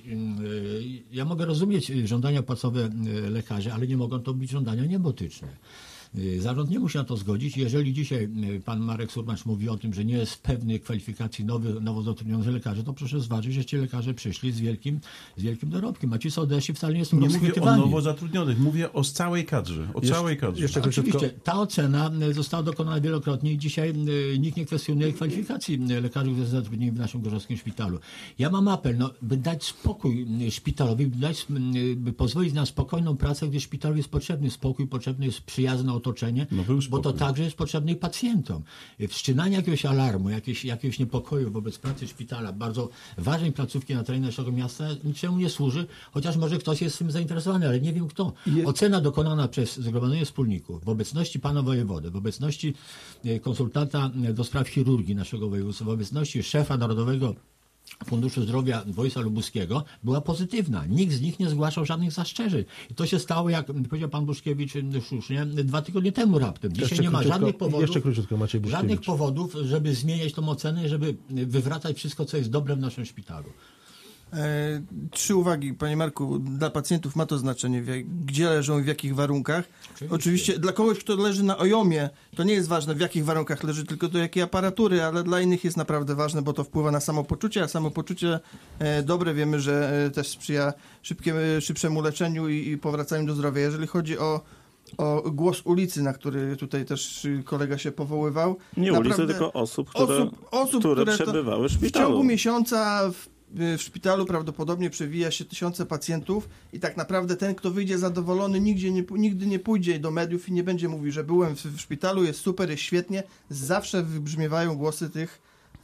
Ja mogę rozumieć żądania płacowe lekarzy, ale nie mogą to być żądania niebotyczne. Zarząd nie musi na to zgodzić. Jeżeli dzisiaj pan Marek Surmacz mówi o tym, że nie jest pewny kwalifikacji nowych, nowo zatrudnionych lekarzy, to proszę zważyć, że ci lekarze przyszli z wielkim, z wielkim dorobkiem, a ci co odeszli wcale nie są Nie mówię rozchwytywani. o nowo zatrudnionych, mówię o całej kadrze. O Jeszcze, całej kadrze. Jeszcze Oczywiście, ta ocena została dokonana wielokrotnie i dzisiaj nikt nie kwestionuje kwalifikacji lekarzy, którzy są zatrudnieni w naszym gorzowskim szpitalu. Ja mam apel, no, by dać spokój szpitalowi, by, dać, by pozwolić na spokojną pracę, gdy szpitalowi jest potrzebny spokój, potrzebny jest przyjazne otoczenie, no bo to także jest potrzebne i pacjentom. Wszczynanie jakiegoś alarmu, jakiegoś, jakiegoś niepokoju wobec pracy szpitala, bardzo ważnej placówki na terenie naszego miasta, niczemu nie służy, chociaż może ktoś jest tym zainteresowany, ale nie wiem kto. Ocena dokonana przez Zgromadzenie Wspólników w obecności pana wojewody, w obecności konsultanta do spraw chirurgii naszego województwa, w obecności szefa Narodowego Funduszu Zdrowia Wojska Lubuskiego była pozytywna. Nikt z nich nie zgłaszał żadnych zastrzeżeń. I to się stało, jak powiedział pan Buszkiewicz słusznie, dwa tygodnie temu raptem. Dzisiaj Jeszcze nie ma króciutko- żadnych powodów, jeszcze króciutko, Maciej Buszkiewicz. żadnych powodów, żeby zmieniać tą ocenę, żeby wywracać wszystko, co jest dobre w naszym szpitalu. E, trzy uwagi, panie Marku. Dla pacjentów ma to znaczenie, w jak, gdzie leżą i w jakich warunkach. Oczywiście. Oczywiście dla kogoś, kto leży na ojomie, to nie jest ważne, w jakich warunkach leży, tylko do jakiej aparatury, ale dla innych jest naprawdę ważne, bo to wpływa na samopoczucie, a samopoczucie e, dobre wiemy, że e, też sprzyja szybkiemu, szybszemu leczeniu i, i powracaniu do zdrowia. Jeżeli chodzi o o głos ulicy, na który tutaj też kolega się powoływał. Nie Naprawdę ulicy, tylko osób, które, osób, osób, które, które to- przebywały w W szpitalu. ciągu miesiąca w, w szpitalu prawdopodobnie przewija się tysiące pacjentów i tak naprawdę ten, kto wyjdzie zadowolony, nigdzie nie, pu- nigdy nie pójdzie do mediów i nie będzie mówił, że byłem w, w szpitalu, jest super, jest świetnie. Zawsze wybrzmiewają głosy tych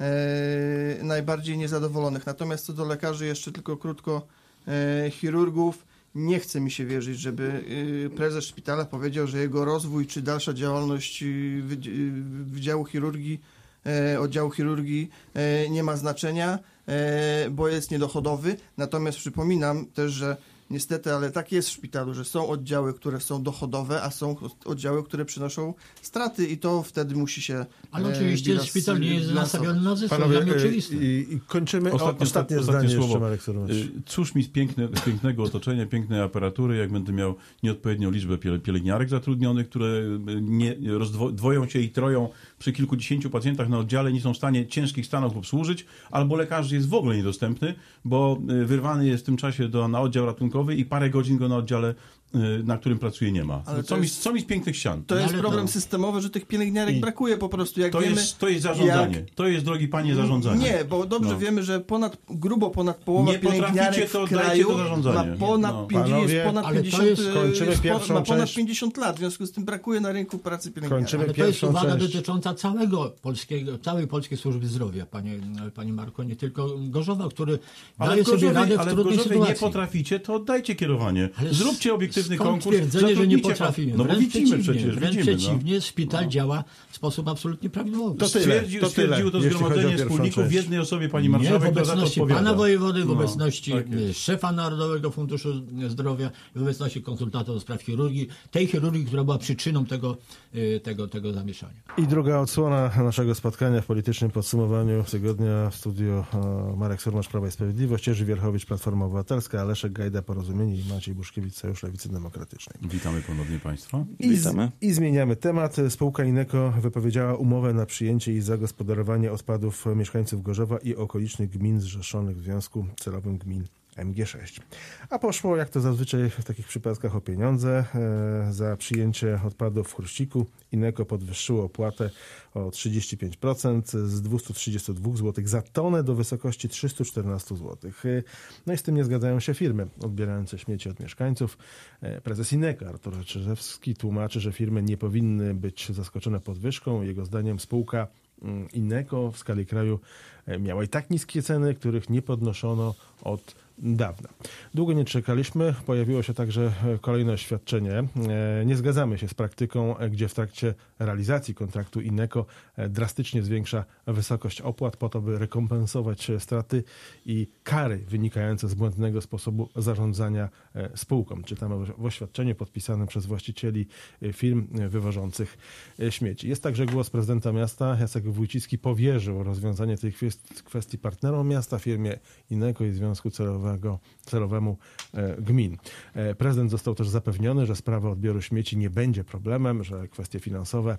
e, najbardziej niezadowolonych. Natomiast co do lekarzy, jeszcze tylko krótko, e, chirurgów, nie chce mi się wierzyć, żeby y, prezes szpitala powiedział, że jego rozwój czy dalsza działalność y, wydzi- y, Wydziału Chirurgii, e, oddziału chirurgii e, nie ma znaczenia, e, bo jest niedochodowy. Natomiast przypominam też, że niestety, ale tak jest w szpitalu, że są oddziały, które są dochodowe, a są oddziały, które przynoszą straty i to wtedy musi się Ale e, oczywiście bilans- szpital nie jest bilansować. nastawiony na zysk, to Panowie, jest dla mnie e, oczywiste. i, i kończymy. Ostatnie, Ostatnie, ostatnie ostatnie zdanie słowo. jeszcze, Marek Surmacz. Y, Cóż mi z, piękne, z pięknego otoczenia, pięknej aparatury, jak będę miał nieodpowiednią liczbę piele- pielęgniarek zatrudnionych, które y, nie rozdwoją się i troją przy kilkudziesięciu pacjentach na oddziale, nie są w stanie ciężkich stanów obsłużyć, albo lekarz jest w ogóle niedostępny, bo y, wyrwany jest w tym czasie do, na oddział ratunkowy i parę godzin go na oddziale, y, na którym pracuje, nie ma. Ale co, to mi, jest- co mi z pięknych ścian? To jest ale problem to- systemowy, że tych pielęgniarek I brakuje po prostu, jak To wiemy. jest, to jest zarządzanie. jak- To jest, drogi panie, zarządzanie. Nie, bo dobrze No. wiemy, że ponad, grubo ponad połowa Nie potraficie, pielęgniarek to w dajcie kraju to zarządzanie. ma ponad, No. pięćdziesiąt, Panowie, jest ponad ale to pięćdziesiąt, jest- kończymy jest po- pierwszą ma ponad część. pięćdziesiąt lat, w związku z tym brakuje na rynku pracy pielęgniarek. Kończymy Ale to jest pierwszą uwaga część. dotycząca całego polskiego, całej polskiej służby zdrowia, panie, panie Marko, nie tylko Gorzowa, który Ale daje w sobie Gorzowie, radę w ale w trudnej Gorzowie nie sytuacji. potraficie, to oddajcie kierowanie. Ale Zróbcie obiektywny skąd konkurs. twierdzenie, że nie zatrudnijcie pan- potrafimy? No bo Wręcz widzimy przeciwnie, przecież, wręcz widzimy. przeciwnie, szpital działa w sposób absolutnie prawidłowy. To tyle, Stwierdził, to tyle, stwierdziło to jeśli chodzi o zgromadzenie pierwszą wspólników w część. jednej osobie, pani Nie, w marszałek, która za to obecności odpowiada. pana wojewody, w No, obecności tak jest. y, szefa Narodowego Funduszu Zdrowia, w obecności konsultanta do spraw chirurgii, tej chirurgii, która była przyczyną tego, y, tego, tego zamieszania. I druga odsłona naszego spotkania w politycznym podsumowaniu tygodnia w studiu e, Marek Surmacz, Prawa i Sprawiedliwość, Jerzy Wierchowicz, Platforma Obywatelska, Leszek Gajda, Porozumienie i Maciej Buszkiewicz, Sojusz Lewicy Demokratycznej. Witamy ponownie państwa. I, z, Witamy. I zmieniamy temat. Spółka Ineko wypowiedziała umowę na przyjęcie i zagospodarowanie odpadów mieszkańców Gorzowa i okolicznych gmin zrzeszonych w Związku Celowym Gmin M G sześć. A poszło, jak to zazwyczaj w takich przypadkach, o pieniądze. E, za przyjęcie odpadów w Chruściku Ineko podwyższyło opłatę o trzydzieści pięć procent z dwieście trzydzieści dwa złotych za tonę do wysokości trzysta czternaście złotych. E, no i z tym nie zgadzają się firmy odbierające śmieci od mieszkańców. E, prezes Ineko Artur Czyżewski tłumaczy, że firmy nie powinny być zaskoczone podwyżką. Jego zdaniem spółka Ineko w skali kraju miała i tak niskie ceny, których nie podnoszono od dawna. Długo nie czekaliśmy. Pojawiło się także kolejne oświadczenie. Nie zgadzamy się z praktyką, gdzie w trakcie realizacji kontraktu Ineko drastycznie zwiększa wysokość opłat po to, by rekompensować straty i kary wynikające z błędnego sposobu zarządzania spółką. Czytamy w oświadczeniu podpisanym przez właścicieli firm wywożących śmieci. Jest także głos prezydenta miasta. Jacek Wójcicki powierzył rozwiązanie tej kwestii partnerom miasta, firmie Ineko i Związku Celowego celowemu gmin. Prezydent został też zapewniony, że sprawa odbioru śmieci nie będzie problemem, że kwestie finansowe,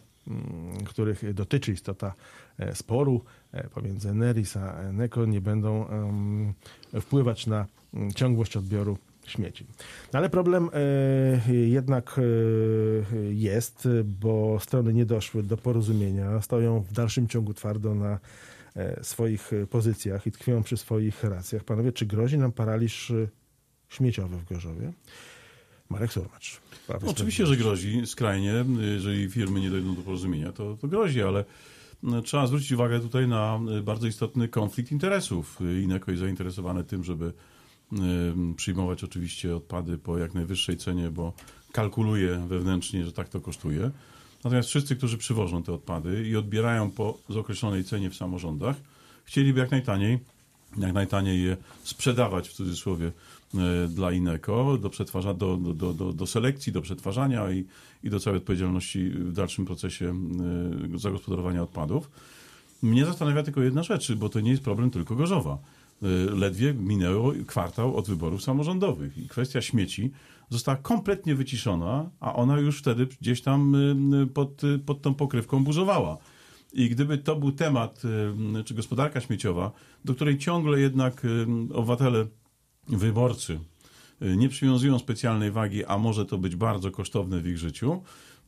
których dotyczy istota sporu pomiędzy Eneris a Eneko, nie będą wpływać na ciągłość odbioru śmieci. No ale problem e, jednak e, jest, bo strony nie doszły do porozumienia, stoją w dalszym ciągu twardo na swoich pozycjach i tkwią przy swoich racjach. Panowie, czy grozi nam paraliż śmieciowy w Gorzowie? Marek Surmacz. No, oczywiście, że grozi skrajnie. Jeżeli firmy nie dojdą do porozumienia, to, to grozi, ale trzeba zwrócić uwagę tutaj na bardzo istotny konflikt interesów. Ineko jest zainteresowane tym, żeby przyjmować oczywiście odpady po jak najwyższej cenie, bo kalkuluje wewnętrznie, że tak to kosztuje. Natomiast wszyscy, którzy przywożą te odpady i odbierają po określonej cenie w samorządach, chcieliby jak najtaniej jak najtaniej je sprzedawać w cudzysłowie dla Ineko, do, przetwarza, do, do, do, do selekcji, do przetwarzania i, i do całej odpowiedzialności w dalszym procesie zagospodarowania odpadów. Mnie zastanawia tylko jedna rzecz, bo to nie jest problem tylko Gorzowa. Ledwie minęło kwartał od wyborów samorządowych i kwestia śmieci została kompletnie wyciszona, a ona już wtedy gdzieś tam pod, pod tą pokrywką burzowała. I gdyby to był temat, czy gospodarka śmieciowa, do której ciągle jednak obywatele, wyborcy nie przywiązują specjalnej wagi, a może to być bardzo kosztowne w ich życiu,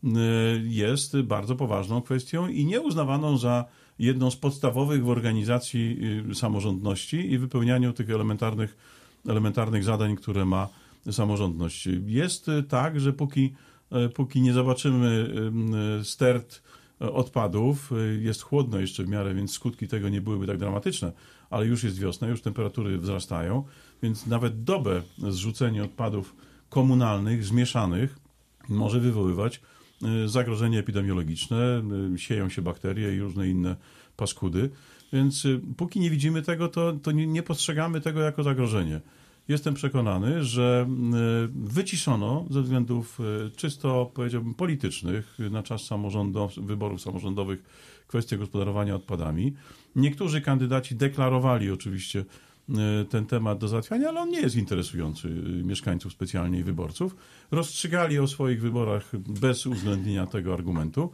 jest bardzo poważną kwestią i nieuznawaną za jedną z podstawowych w organizacji samorządności i wypełnianiu tych elementarnych, elementarnych zadań, które ma samorządność. Jest tak, że póki, póki nie zobaczymy stert odpadów, jest chłodno jeszcze w miarę, więc skutki tego nie byłyby tak dramatyczne, ale już jest wiosna, już temperatury wzrastają, więc nawet dobę zrzucenie odpadów komunalnych, zmieszanych może wywoływać zagrożenie epidemiologiczne, sieją się bakterie i różne inne paskudy, więc póki nie widzimy tego, to, to nie, nie postrzegamy tego jako zagrożenie. Jestem przekonany, że wyciszono ze względów czysto, powiedziałbym, politycznych na czas samorządow, wyborów samorządowych kwestię gospodarowania odpadami. Niektórzy kandydaci deklarowali oczywiście ten temat do załatwiania, ale on nie jest interesujący mieszkańców specjalnie i wyborców. Rozstrzygali o swoich wyborach bez uwzględnienia tego argumentu.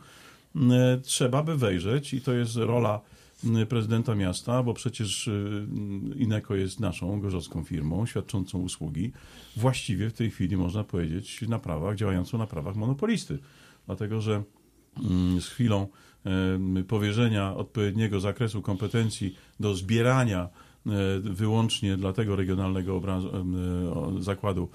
Trzeba by wejrzeć i to jest rola prezydenta miasta, bo przecież Ineko jest naszą gorzowską firmą świadczącą usługi, właściwie w tej chwili można powiedzieć na prawach, działającą na prawach monopolisty. Dlatego, że z chwilą powierzenia odpowiedniego zakresu kompetencji do zbierania wyłącznie dla tego regionalnego obrazu, zakładu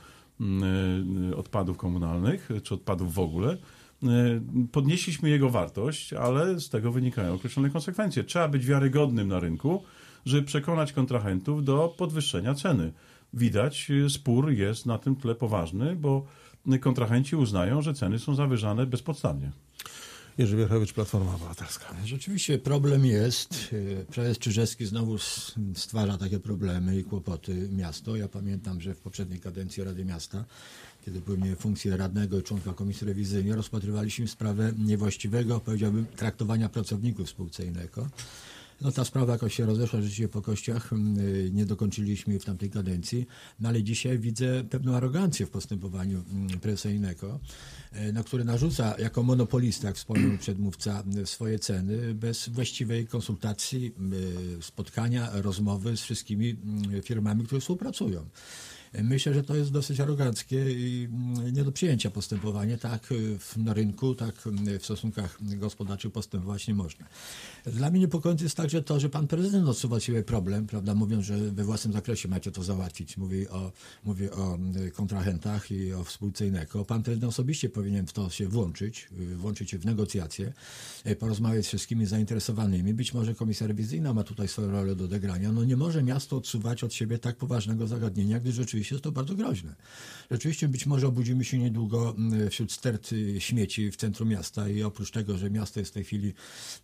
odpadów komunalnych, czy odpadów w ogóle, podnieśliśmy jego wartość, ale z tego wynikają określone konsekwencje. Trzeba być wiarygodnym na rynku, żeby przekonać kontrahentów do podwyższenia ceny. Widać, spór jest na tym tle poważny, bo kontrahenci uznają, że ceny są zawyżane bezpodstawnie. Jerzy Wierchowicz, Platforma Obywatelska. Rzeczywiście problem jest. Prezes Czyżewski znowu stwarza takie problemy i kłopoty miasto. Ja pamiętam, że w poprzedniej kadencji Rady Miasta, kiedy pełniłem funkcję radnego i członka komisji rewizyjnej, rozpatrywaliśmy sprawę niewłaściwego, powiedziałbym, traktowania pracowników w spółce Ineko. No ta sprawa jakoś się rozeszła rzeczywiście po kościach, nie dokończyliśmy jej w tamtej kadencji, no ale dzisiaj widzę pewną arogancję w postępowaniu prezesa Ineko, na który narzuca jako monopolista, jak wspomniał przedmówca, swoje ceny bez właściwej konsultacji, spotkania, rozmowy z wszystkimi firmami, które współpracują. Myślę, że to jest dosyć aroganckie i nie do przyjęcia postępowanie. Tak na rynku, tak w stosunkach gospodarczych postępować nie można. Dla mnie niepokojące jest także to, że pan prezydent odsuwa od siebie problem, prawda, mówiąc, że we własnym zakresie macie to załatwić. Mówi o, mówi o kontrahentach i o spółce Ineko. Pan prezydent osobiście powinien w to się włączyć, włączyć się w negocjacje, porozmawiać z wszystkimi zainteresowanymi. Być może komisja rewizyjna ma tutaj swoją rolę do odegrania. No nie może miasto odsuwać od siebie tak poważnego zagadnienia, gdyż rzeczywiście jest to bardzo groźne. Rzeczywiście być może obudzimy się niedługo wśród stert śmieci w centrum miasta i oprócz tego, że miasto jest w tej chwili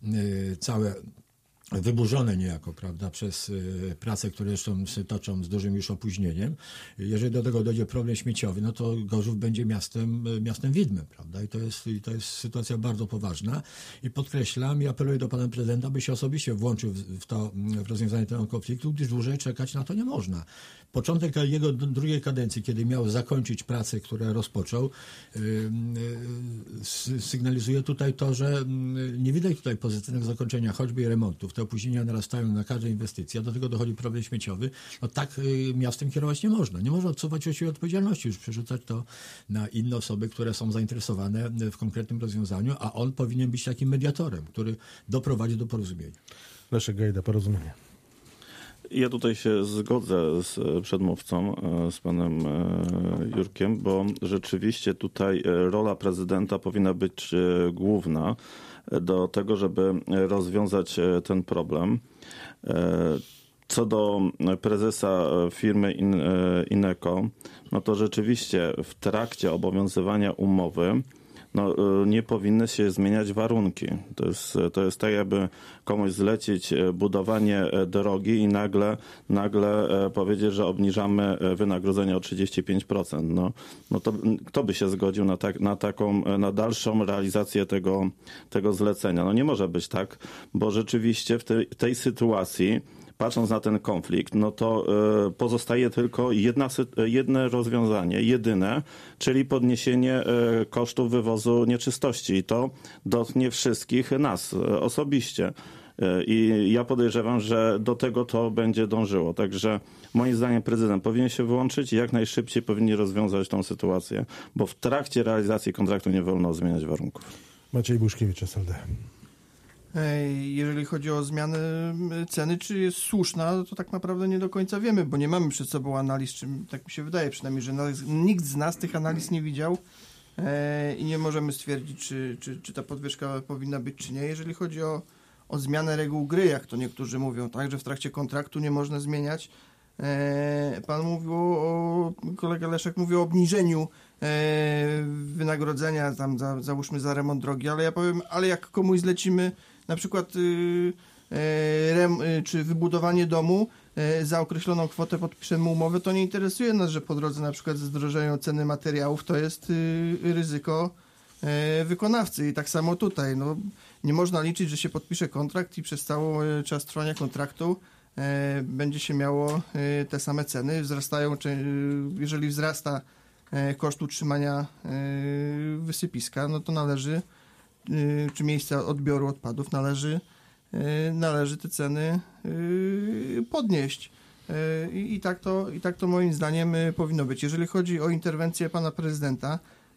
całe wyburzone niejako, prawda, przez y, prace, które zresztą się toczą z dużym już opóźnieniem. Jeżeli do tego dojdzie problem śmieciowy, no to Gorzów będzie miastem, miastem widmem, prawda, i to jest, i to jest sytuacja bardzo poważna i podkreślam i apeluję do pana prezydenta, by się osobiście włączył w, w to, w rozwiązanie tego konfliktu, gdyż dłużej czekać na to nie można. Początek jego drugiej kadencji, kiedy miał zakończyć pracę, które rozpoczął, yy, yy, sygnalizuje tutaj to, że nie widać tutaj pozytywnego zakończenia choćby remontów. Te opóźnienia narastają na każdej inwestycji, a do tego dochodzi problem śmieciowy. No tak yy, miastem kierować nie można. Nie można odsuwać od siebie odpowiedzialności, już przerzucać to na inne osoby, które są zainteresowane w konkretnym rozwiązaniu, a on powinien być takim mediatorem, który doprowadzi do porozumienia. Leszek Gajda, Porozumienie. Ja tutaj się zgodzę z przedmówcą, z panem Jurkiem, bo rzeczywiście tutaj rola prezydenta powinna być główna do tego, żeby rozwiązać ten problem. Co do prezesa firmy Ineko, no to rzeczywiście w trakcie obowiązywania umowy no, nie powinny się zmieniać warunki. To jest, to jest tak, jakby komuś zlecić budowanie drogi i nagle, nagle powiedzieć, że obniżamy wynagrodzenie o trzydzieści pięć procent. No, no to kto by się zgodził na, tak, na taką, na dalszą realizację tego, tego zlecenia? No nie może być tak, bo rzeczywiście w tej, tej sytuacji, patrząc na ten konflikt, no to y, pozostaje tylko jedna, jedno rozwiązanie, jedyne, czyli podniesienie y, kosztów wywozu nieczystości. I to dotknie wszystkich nas y, osobiście. Y, I ja podejrzewam, że do tego to będzie dążyło. Także moim zdaniem prezydent powinien się wyłączyć i jak najszybciej powinni rozwiązać tą sytuację, bo w trakcie realizacji kontraktu nie wolno zmieniać warunków. Maciej Buszkiewicz, S L D. Jeżeli chodzi o zmianę ceny, czy jest słuszna, to tak naprawdę nie do końca wiemy, bo nie mamy przed sobą analiz, czy tak mi się wydaje przynajmniej, że nikt z nas tych analiz nie widział i nie możemy stwierdzić, czy, czy, czy ta podwyżka powinna być, czy nie. Jeżeli chodzi o, o zmianę reguł gry, jak to niektórzy mówią, tak, że w trakcie kontraktu nie można zmieniać. Pan mówił, o, kolega Leszek mówił o obniżeniu wynagrodzenia, tam za, załóżmy za remont drogi, ale ja powiem, ale jak komuś zlecimy na przykład yy, rem, yy, czy wybudowanie domu yy, za określoną kwotę podpiszemy umowę, to nie interesuje nas, że po drodze na przykład zdrożeją ceny materiałów, to jest yy, ryzyko yy, wykonawcy i tak samo tutaj. No, nie można liczyć, że się podpisze kontrakt i przez cały yy, czas trwania kontraktu yy, będzie się miało yy, te same ceny. Wzrastają, czy, yy, jeżeli wzrasta yy, koszt utrzymania yy, wysypiska, no to należy czy miejsca odbioru odpadów, należy, należy te ceny podnieść. I, i, tak to, I tak to moim zdaniem powinno być. Jeżeli chodzi o interwencję pana prezydenta,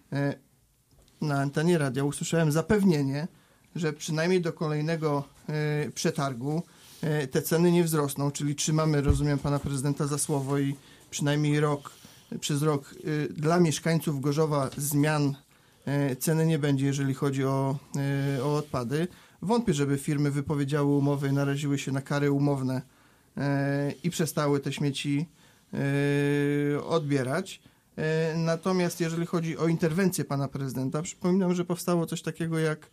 na antenie radia usłyszałem zapewnienie, że przynajmniej do kolejnego przetargu te ceny nie wzrosną, czyli trzymamy, rozumiem, pana prezydenta za słowo i przynajmniej rok, przez rok dla mieszkańców Gorzowa zmian ceny nie będzie, jeżeli chodzi o, o odpady. Wątpię, żeby firmy wypowiedziały umowy, naraziły się na kary umowne i przestały te śmieci odbierać. Natomiast jeżeli chodzi o interwencję pana prezydenta, przypominam, że powstało coś takiego jak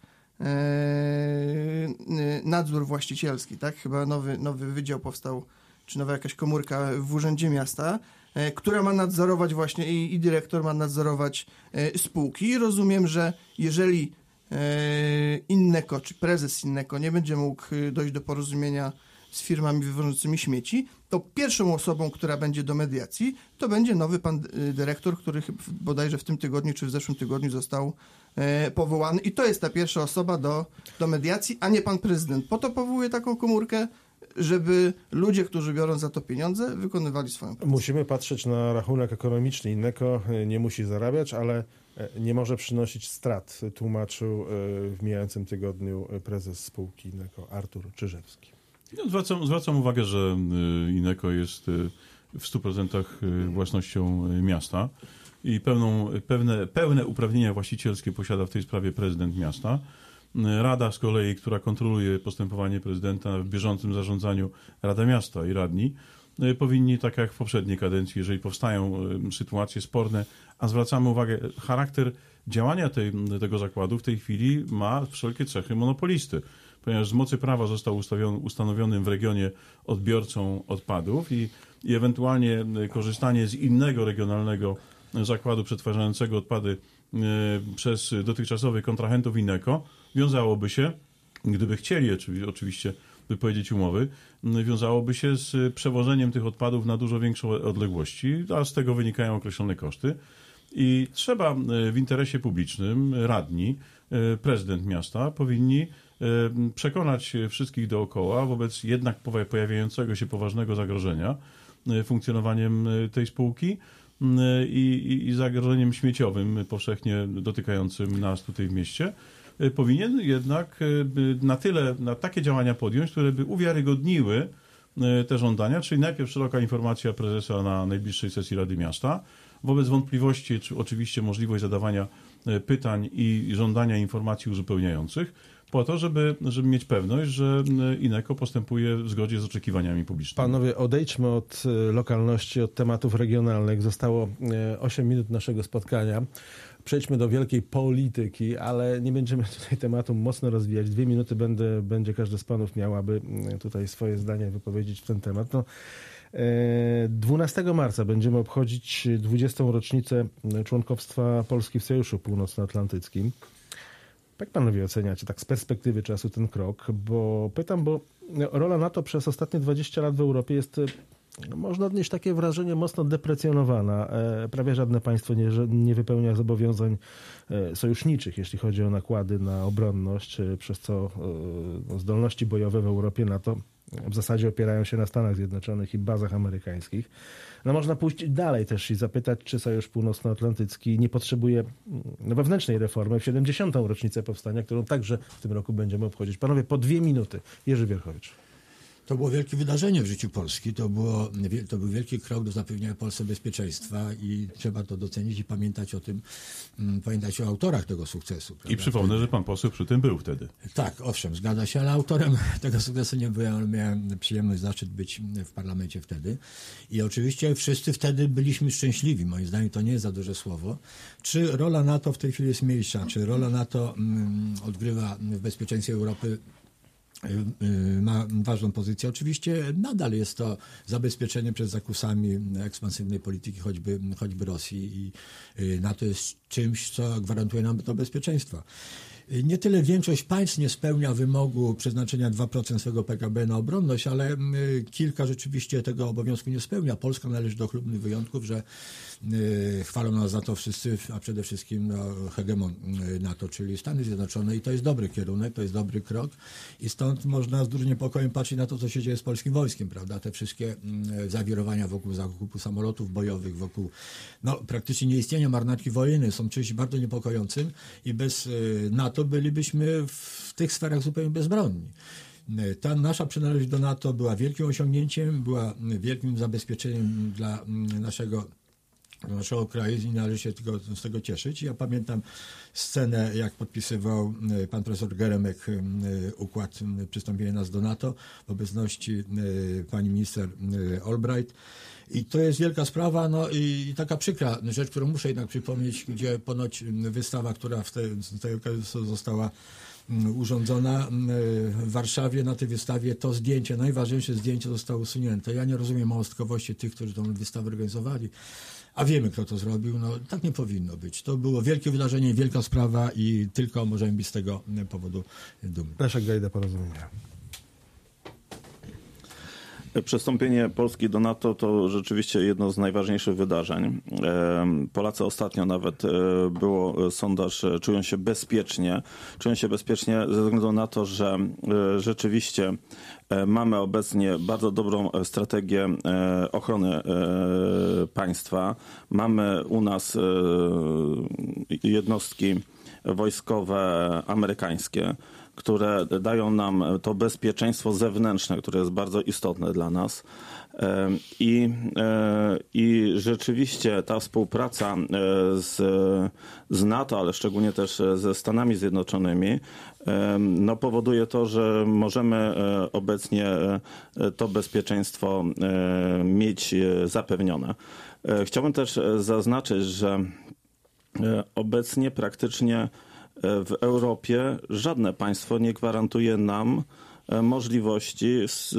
nadzór właścicielski, tak? Chyba nowy, nowy wydział powstał, czy nowa jakaś komórka w Urzędzie Miasta, która ma nadzorować właśnie i, i dyrektor ma nadzorować e, spółki. I rozumiem, że jeżeli e, Inneko, czy prezes Inneko nie będzie mógł dojść do porozumienia z firmami wywożącymi śmieci, to pierwszą osobą, która będzie do mediacji, to będzie nowy pan dyrektor, który bodajże w tym tygodniu, czy w zeszłym tygodniu został e, powołany. I to jest ta pierwsza osoba do, do mediacji, a nie pan prezydent. Po to powołuje taką komórkę, żeby ludzie, którzy biorą za to pieniądze, wykonywali swoją pracę. Musimy patrzeć na rachunek ekonomiczny. Inneko nie musi zarabiać, ale nie może przynosić strat, tłumaczył w mijającym tygodniu prezes spółki Inneko Artur Czyżewski. Ja zwracam, zwracam uwagę, że Inneko jest w stu procentach własnością miasta i pełną, pewne, pełne uprawnienia właścicielskie posiada w tej sprawie prezydent miasta. Rada z kolei, która kontroluje postępowanie prezydenta w bieżącym zarządzaniu, Rada Miasta i radni, powinni, tak jak w poprzedniej kadencji, jeżeli powstają sytuacje sporne, a zwracamy uwagę, charakter działania tej, tego zakładu w tej chwili ma wszelkie cechy monopolisty, ponieważ z mocy prawa został ustanowionym w regionie odbiorcą odpadów i, i ewentualnie korzystanie z innego regionalnego zakładu przetwarzającego odpady przez dotychczasowych kontrahentów Inneko wiązałoby się, gdyby chcieli oczywiście wypowiedzieć umowy, wiązałoby się z przewożeniem tych odpadów na dużo większą odległości, a z tego wynikają określone koszty. I trzeba w interesie publicznym, radni, prezydent miasta powinni przekonać wszystkich dookoła wobec jednak pojawiającego się poważnego zagrożenia funkcjonowaniem tej spółki i, i, i zagrożeniem śmieciowym powszechnie dotykającym nas tutaj w mieście, powinien jednak na tyle, na takie działania podjąć, które by uwiarygodniły te żądania, czyli najpierw szeroka informacja prezesa na najbliższej sesji Rady Miasta, wobec wątpliwości, czy oczywiście możliwość zadawania pytań i żądania informacji uzupełniających, po to, żeby, żeby mieć pewność, że Inneko postępuje w zgodzie z oczekiwaniami publicznymi. Panowie, odejdźmy od lokalności, od tematów regionalnych. Zostało osiem minut naszego spotkania. Przejdźmy do wielkiej polityki, ale nie będziemy tutaj tematu mocno rozwijać. Dwie minuty będę, będzie każdy z panów miał, aby tutaj swoje zdanie wypowiedzieć w ten temat. No, dwunastego marca będziemy obchodzić dwudziestą rocznicę członkostwa Polski w Sojuszu Północnoatlantyckim. Jak panowie oceniacie tak z perspektywy czasu ten krok? Bo pytam, bo rola NATO przez ostatnie dwadzieścia lat w Europie jest, można odnieść takie wrażenie, mocno deprecjonowana. Prawie żadne państwo nie, nie wypełnia zobowiązań sojuszniczych, jeśli chodzi o nakłady na obronność, przez co zdolności bojowe w Europie NATO w zasadzie opierają się na Stanach Zjednoczonych i bazach amerykańskich. No można pójść dalej też i zapytać, czy Sojusz Północnoatlantycki nie potrzebuje no, wewnętrznej reformy w siedemdziesiątą rocznicę powstania, którą także w tym roku będziemy obchodzić. Panowie, po dwie minuty. Jerzy Wierchowicz. To było wielkie wydarzenie w życiu Polski. To, było, to był wielki krok do zapewnienia Polsce bezpieczeństwa i trzeba to docenić i pamiętać o tym, pamiętać o autorach tego sukcesu. Prawda? I przypomnę, że pan poseł przy tym był wtedy. Tak, owszem, zgadza się, ale autorem tego sukcesu nie byłem, ale miałem przyjemność, zaszczyt być w parlamencie wtedy. I oczywiście wszyscy wtedy byliśmy szczęśliwi. Moim zdaniem to nie jest za duże słowo. Czy rola NATO w tej chwili jest mniejsza? Czy rola NATO mm, odgrywa w bezpieczeństwie Europy ma ważną pozycję. Oczywiście nadal jest to zabezpieczenie przed zakusami ekspansywnej polityki, choćby, choćby Rosji i NATO jest czymś, co gwarantuje nam to bezpieczeństwo. Nie tyle większość państw nie spełnia wymogu przeznaczenia dwa procent swego P K B na obronność, ale kilka rzeczywiście tego obowiązku nie spełnia. Polska należy do chlubnych wyjątków, że chwalą nas za to wszyscy, a przede wszystkim no, hegemon NATO, czyli Stany Zjednoczone i to jest dobry kierunek, to jest dobry krok i stąd można z dużym niepokojem patrzeć na to, co się dzieje z polskim wojskiem, prawda? Te wszystkie zawirowania wokół zakupu samolotów bojowych, wokół no, praktycznie nieistnienia marynarki wojennej są czymś bardzo niepokojącym i bez NATO bylibyśmy w tych sferach zupełnie bezbronni. Ta nasza przynależność do NATO była wielkim osiągnięciem, była wielkim zabezpieczeniem dla naszego, dla naszego kraju i należy się tego, z tego cieszyć. Ja pamiętam scenę, jak podpisywał pan profesor Geremek układ przystąpienia nas do NATO w obecności pani minister Albright. I to jest wielka sprawa, no i taka przykra rzecz, którą muszę jednak przypomnieć, gdzie ponoć wystawa, która w tej, w tej okazji została urządzona w Warszawie, na tej wystawie to zdjęcie, najważniejsze zdjęcie zostało usunięte. Ja nie rozumiem małostkowości tych, którzy tę wystawę organizowali, a wiemy, kto to zrobił. No tak nie powinno być. To było wielkie wydarzenie, wielka sprawa i tylko możemy być z tego powodu dumni. Leszek Gajda, Porozumienia. Przystąpienie Polski do NATO to rzeczywiście jedno z najważniejszych wydarzeń. Polacy ostatnio nawet było sondaż, czują się bezpiecznie. Czują się bezpiecznie ze względu na to, że rzeczywiście mamy obecnie bardzo dobrą strategię ochrony państwa. Mamy u nas jednostki wojskowe amerykańskie, które dają nam to bezpieczeństwo zewnętrzne, które jest bardzo istotne dla nas. I, i rzeczywiście ta współpraca z, z NATO, ale szczególnie też ze Stanami Zjednoczonymi, no powoduje to, że możemy obecnie to bezpieczeństwo mieć zapewnione. Chciałbym też zaznaczyć, że obecnie praktycznie w Europie żadne państwo nie gwarantuje nam możliwości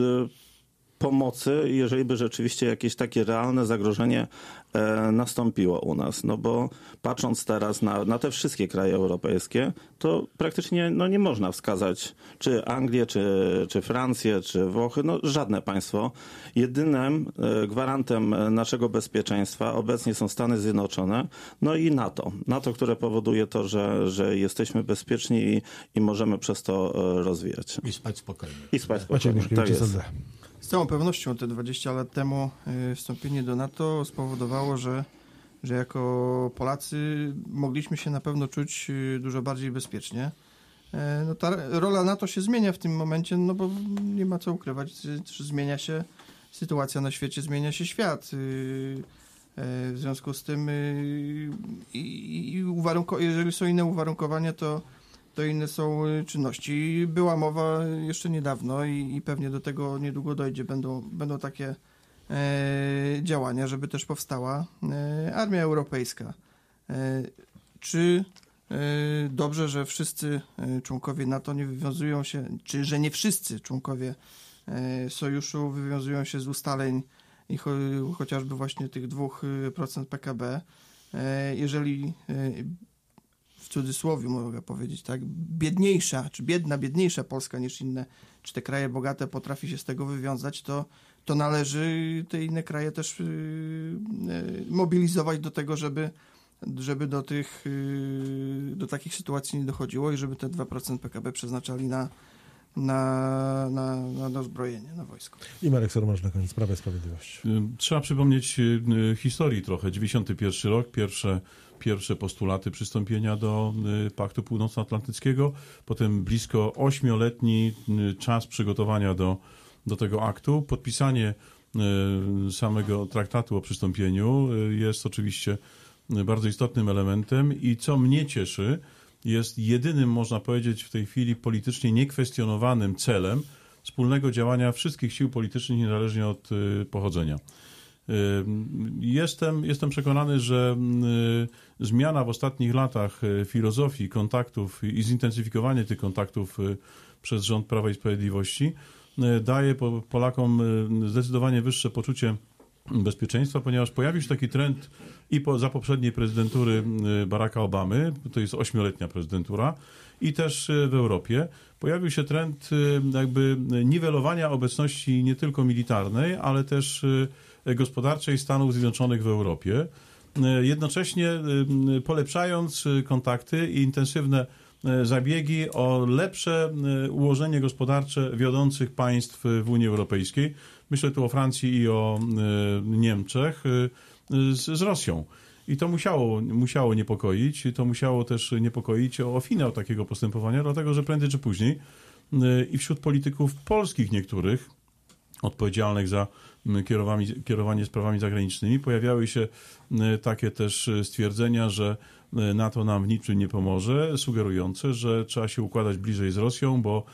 pomocy, jeżeli by rzeczywiście jakieś takie realne zagrożenie nastąpiło u nas. No bo patrząc teraz na, na te wszystkie kraje europejskie, to praktycznie no, nie można wskazać czy Anglię, czy, czy Francję, czy Włochy, no żadne państwo. Jedynym gwarantem naszego bezpieczeństwa obecnie są Stany Zjednoczone, no i NATO. NATO, które powoduje to, że, że jesteśmy bezpieczni i, i możemy przez to rozwijać. I spać spokojnie. I spać spokojnie, tak jest. Z całą pewnością te dwadzieścia lat temu wstąpienie do NATO spowodowało, że, że jako Polacy mogliśmy się na pewno czuć dużo bardziej bezpiecznie. No ta rola NATO się zmienia w tym momencie, no bo nie ma co ukrywać, zmienia się sytuacja na świecie, zmienia się świat. W związku z tym i, i uwarunko- jeżeli są inne uwarunkowania, to to inne są czynności. Była mowa jeszcze niedawno i, i pewnie do tego niedługo dojdzie. Będą, będą takie e, działania, żeby też powstała e, armia europejska. E, czy dobrze, że wszyscy członkowie NATO nie wywiązują się, czy że nie wszyscy członkowie sojuszu wywiązują się z ustaleń i cho, chociażby właśnie tych dwóch procent P K B. Jeżeli w cudzysłowie mogę powiedzieć, tak, biedniejsza, czy biedna, biedniejsza Polska niż inne, czy te kraje bogate potrafi się z tego wywiązać, to, to należy te inne kraje też yy, yy, mobilizować do tego, żeby, żeby do tych, yy, do takich sytuacji nie dochodziło i żeby te dwa procent P K B przeznaczali na, na, na, na dozbrojenie, na wojsko. I Marek Sormasz na koniec, Prawa i Sprawiedliwość. Trzeba przypomnieć historii trochę. dziewięćdziesiąty pierwszy rok, pierwsze Pierwsze postulaty przystąpienia do Paktu Północnoatlantyckiego, potem blisko ośmioletni czas przygotowania do, do tego aktu. Podpisanie samego traktatu o przystąpieniu jest oczywiście bardzo istotnym elementem i co mnie cieszy, jest jedynym, można powiedzieć, w tej chwili politycznie niekwestionowanym celem wspólnego działania wszystkich sił politycznych niezależnie od pochodzenia. Jestem, jestem przekonany, że zmiana w ostatnich latach filozofii kontaktów i zintensyfikowanie tych kontaktów przez rząd Prawa i Sprawiedliwości daje Polakom zdecydowanie wyższe poczucie bezpieczeństwa, ponieważ pojawił się taki trend i po, za poprzedniej prezydentury Baracka Obamy, to jest ośmioletnia prezydentura, i też w Europie pojawił się trend jakby niwelowania obecności nie tylko militarnej, ale też gospodarczej Stanów Zjednoczonych w Europie, jednocześnie polepszając kontakty i intensywne zabiegi o lepsze ułożenie gospodarcze wiodących państw w Unii Europejskiej. Myślę tu o Francji i o Niemczech z, z Rosją. I to musiało, musiało niepokoić, to musiało też niepokoić o finał takiego postępowania, dlatego że prędzej czy później i wśród polityków polskich niektórych, odpowiedzialnych za kierowanie, kierowanie sprawami zagranicznymi, pojawiały się takie też stwierdzenia, że NATO nam w niczym nie pomoże, sugerujące, że trzeba się układać bliżej z Rosją, bo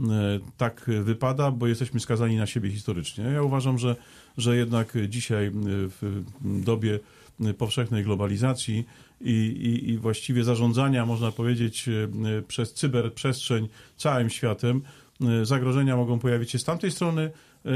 tak wypada, bo jesteśmy skazani na siebie historycznie. Ja uważam, że, że jednak dzisiaj w dobie powszechnej globalizacji i, i, i właściwie zarządzania, można powiedzieć, przez cyberprzestrzeń całym światem, zagrożenia mogą pojawić się z tamtej strony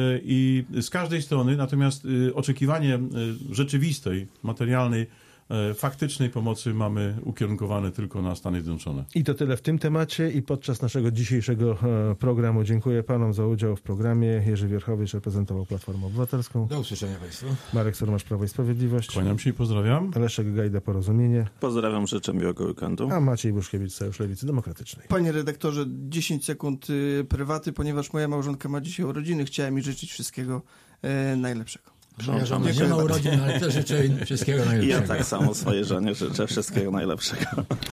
i z każdej strony, natomiast oczekiwanie rzeczywistej, materialnej, faktycznej pomocy mamy ukierunkowane tylko na Stany Zjednoczone. I to tyle w tym temacie i podczas naszego dzisiejszego programu. Dziękuję panom za udział w programie. Jerzy Wierchowicz reprezentował Platformę Obywatelską. Do usłyszenia państwu. Marek Sormasz, Prawo i Sprawiedliwość. Kłaniam się i pozdrawiam. Leszek Gajda, Porozumienie. Pozdrawiam, życzę miłego weekendu. A Maciej Buszkiewicz, Sojusz Lewicy Demokratycznej. Panie redaktorze, dziesięć sekund prywaty, ponieważ moja małżonka ma dzisiaj urodziny. Chciałem mi życzyć wszystkiego e, najlepszego. Moja żona nie ma urodzin, ale też życzę wszystkiego najlepszego. Ja tak samo swojej żonie życzę wszystkiego najlepszego.